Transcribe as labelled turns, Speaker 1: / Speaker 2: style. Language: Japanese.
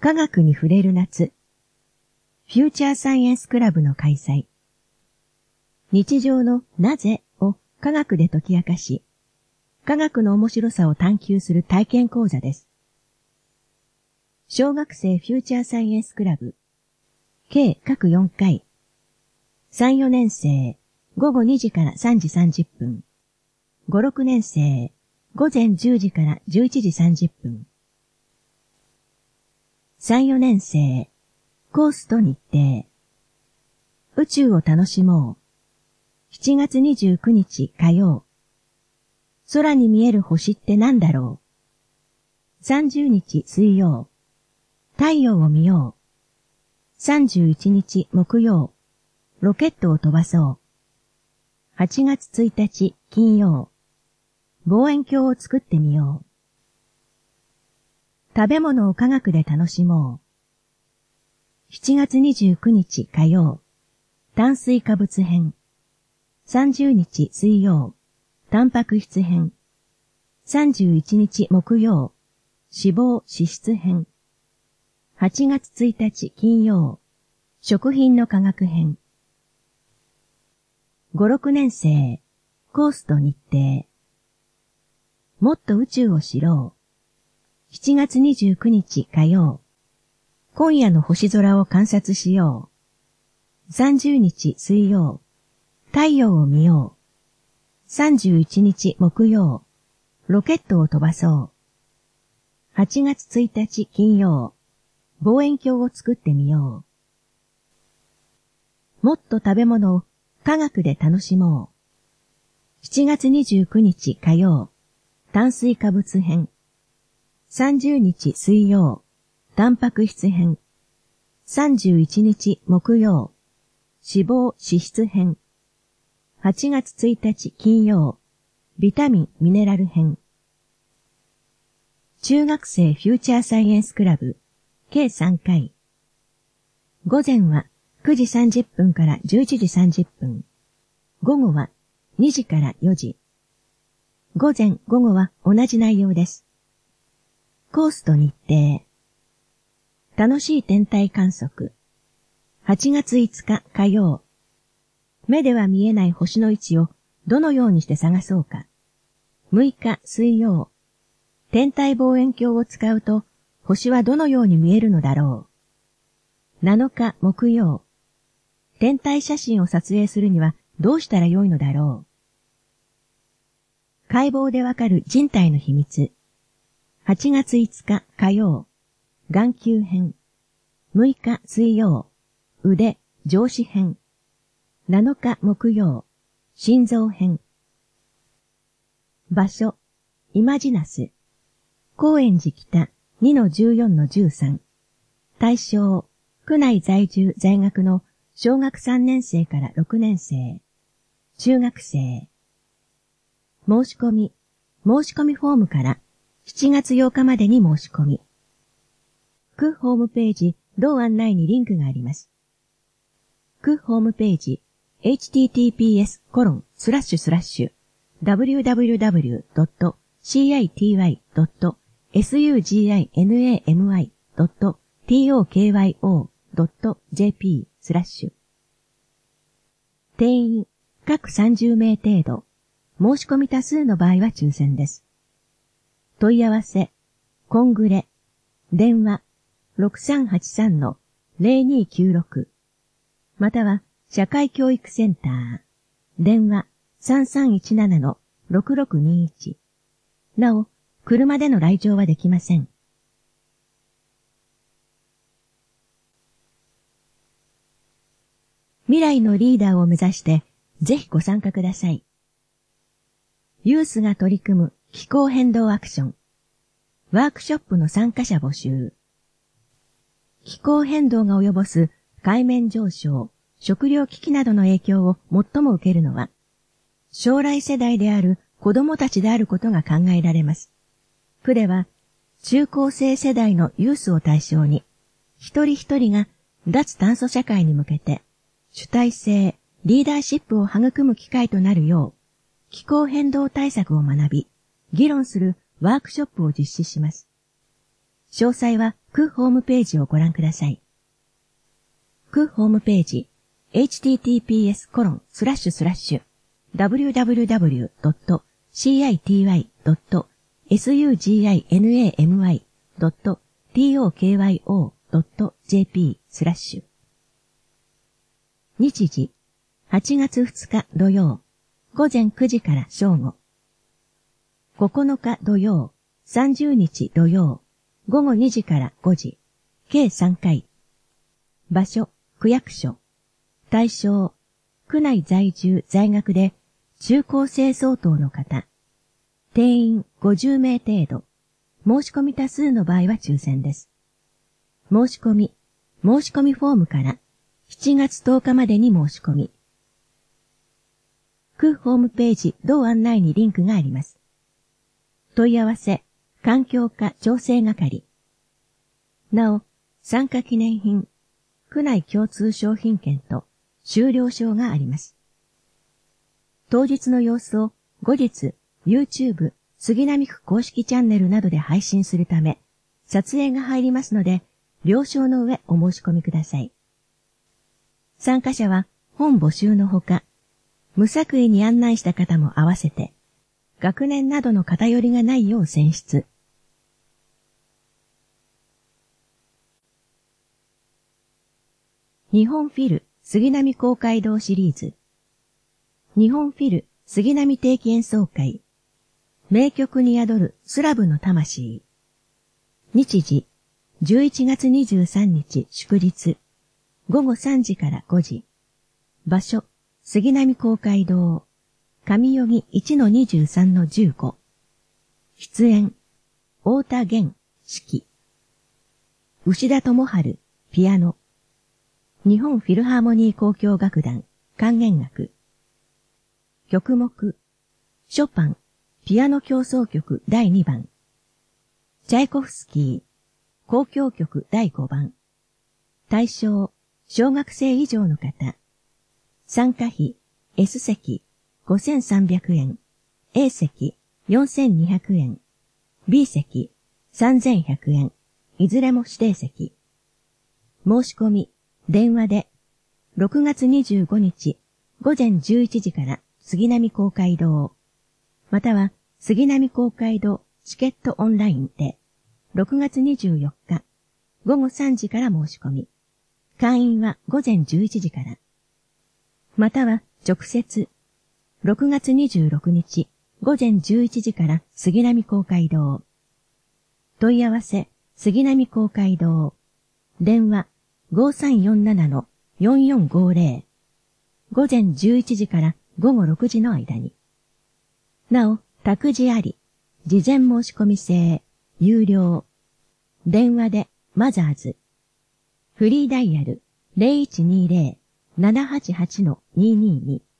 Speaker 1: 科学に触れる夏、フューチャーサイエンスクラブの開催。日常のなぜを科学で解き明かし、科学の面白さを探求する体験講座です。小学生フューチャーサイエンスクラブ、計各4回、3、4年生、午後2時から3時30分、5、6年生、午前10時から11時30分、3、4年生、コースと日程。宇宙を楽しもう。7月29日火曜。空に見える星って何だろう。30日水曜。太陽を見よう。31日木曜。ロケットを飛ばそう。8月1日金曜。望遠鏡を作ってみよう。食べ物を科学で楽しもう。7月29日火曜。炭水化物編。30日水曜。タンパク質編。31日木曜。脂肪脂質編。8月1日金曜。食品の科学編。5、6年生。コースと日程。もっと宇宙を知ろう。7月29日火曜。今夜の星空を観察しよう。30日水曜。太陽を見よう。31日木曜。ロケットを飛ばそう。8月1日金曜。望遠鏡を作ってみよう。もっと食べ物を科学で楽しもう。7月29日火曜。炭水化物編。30日水曜。タンパク質編。31日木曜。脂肪脂質編。8月1日金曜。ビタミンミネラル編。中学生フューチャーサイエンスクラブ計3回。午前は9時30分から11時30分。午後は2時から4時。午前午後は同じ内容です。コースと日程。楽しい天体観測。8月5日火曜。目では見えない星の位置をどのようにして探そうか。6日水曜。天体望遠鏡を使うと星はどのように見えるのだろう。7日木曜。天体写真を撮影するにはどうしたらよいのだろう。解剖でわかる人体の秘密。8月5日火曜。眼球編。6日水曜。腕、上肢編。7日木曜。心臓編。場所、イマジナス。高円寺北 2-14-13。対象、区内在住在学の小学3年生から6年生。中学生。申し込みフォームから7月8日までに申し込み。区ホームページ同案内にリンクがあります。区ホームページ https://www.citinami.tokyo.jp/ 定員各30名程度。申し込み多数の場合は抽選です。問い合わせ、コングレ、電話 6383-0296 または社会教育センター、電話 3317-6621 なお、車での来場はできません。未来のリーダーを目指して、ぜひご参加ください。ユースが取り組む気候変動アクション。ワークショップの参加者募集。気候変動が及ぼす海面上昇、食糧危機などの影響を最も受けるのは、将来世代である子供たちであることが考えられます。区では、中高生世代のユースを対象に、一人一人が脱炭素社会に向けて、主体性、リーダーシップを育む機会となるよう、気候変動対策を学び、議論するワークショップを実施します。 詳細は区ホームページをご覧ください。区ホームページ https://www.city.sinami.tokyo.jp/ 日時8月2日土曜午前9時から正午。9日土曜30日土曜午後2時から5時、計3回。場所、区役所。対象、区内在住在学で中高生相当の方。定員50名程度。申し込み多数の場合は抽選です。申し込みフォームから7月10日までに申し込み。区ホームページ同案内にリンクがあります。問い合わせ、環境課調整係。なお、参加記念品、区内共通商品券と終了証があります。当日の様子を後日、YouTube 杉並区公式チャンネルなどで配信するため、撮影が入りますので、了承の上お申し込みください。参加者は本募集のほか、無作為に案内した方も合わせて、学年などの偏りがないよう選出。日本フィル杉並公会堂シリーズ。日本フィル杉並定期演奏会。名曲に宿るスラブの魂。日時、11月23日祝日。午後3時から5時。場所、杉並公会堂。上代木 1-23-15。出演、太田源、指揮。牛田智春、ピアノ。日本フィルハーモニー交響楽団、管弦楽。曲目、ショパン、ピアノ協奏曲第2番。チャイコフスキー、交響曲第5番。対象、小学生以上の方。参加費、S 席、5300円。A 席、4200円。B 席、3100円。いずれも指定席。申し込み、電話で、6月25日、午前11時から杉並公会堂、または杉並公会堂チケットオンラインで、6月24日、午後3時から申し込み、会員は午前11時から、または直接、6月26日、午前11時から杉並公会堂、問い合わせ、杉並公会堂、電話、5347-4450。午前11時から午後6時の間に。なお、託児あり、事前申し込み制、有料。電話で、マザーズ。フリーダイヤル、0120-788-222。